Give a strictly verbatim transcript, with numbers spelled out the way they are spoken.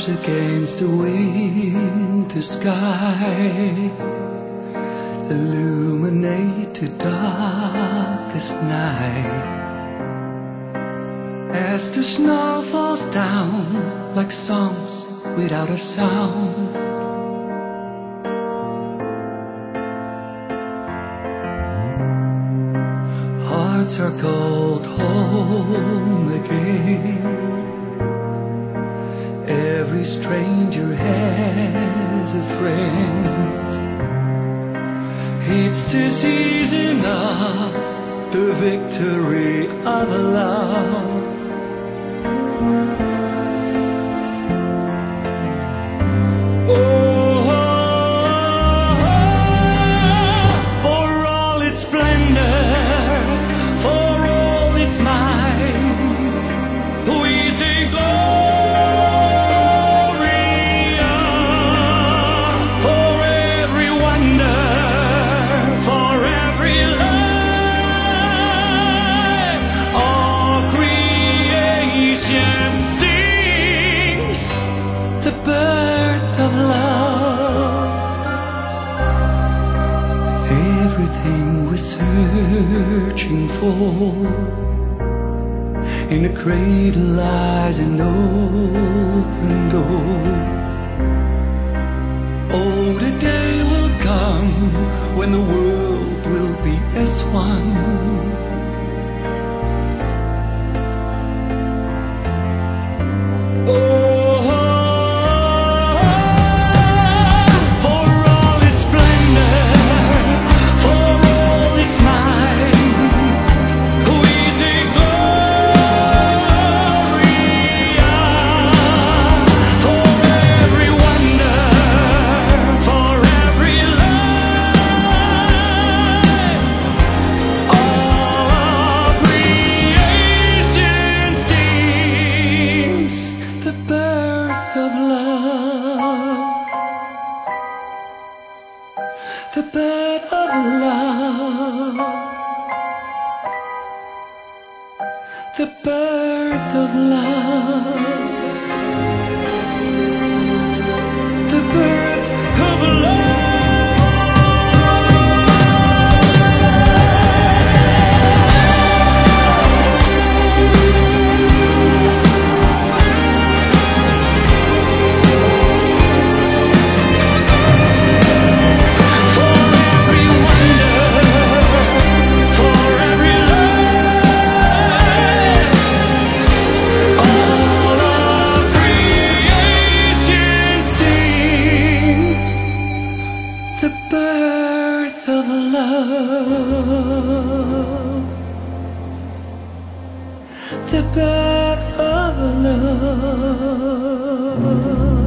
against the winter sky, illuminate the darkest night. As the snow falls down like songs without a sound, hearts are called home again. Every stranger has a friend. It's the season of the victory of love. Oh, for all its splendor, for all its might, we sing Gloria. For every wonder, for every life, all creation sings the birth of love. Everything we're searching for, in the cradle lies an open door. Oh, the day will come when the world will be as one. Oh, the birth of love, the birth of love, the birth of love. The birth of love, the birth of love.